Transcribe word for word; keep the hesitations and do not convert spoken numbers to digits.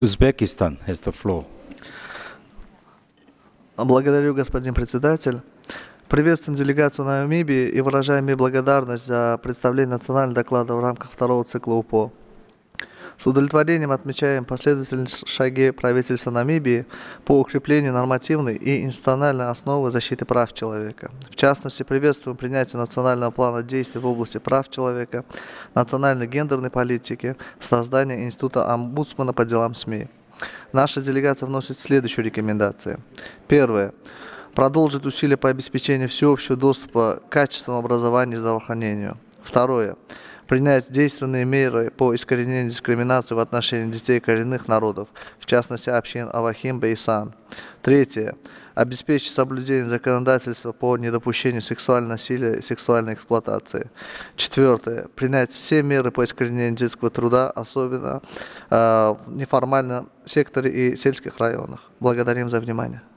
Uzbekistan has the floor. Благодарю, господин председатель. Приветствуем делегацию Намибии и выражаем ей благодарность за представление национального доклада в рамках второго цикла УПО. С удовлетворением отмечаем последовательные шаги правительства Намибии по укреплению нормативной и институциональной основы защиты прав человека. В частности, приветствуем принятие национального плана действий в области прав человека, национальной гендерной политики, создание института омбудсмена по делам СМИ. Наша делегация вносит следующие рекомендации. Первое. Продолжить усилия по обеспечению всеобщего доступа к качественному образованию и здравоохранению. Второе. Принять действенные меры по искоренению дискриминации в отношении детей коренных народов, в частности общин Авахим, Бейсан. Третье. Обеспечить соблюдение законодательства по недопущению сексуального насилия и сексуальной эксплуатации. Четвертое. Принять все меры по искоренению детского труда, особенно э, в неформальном секторе и сельских районах. Благодарим за внимание.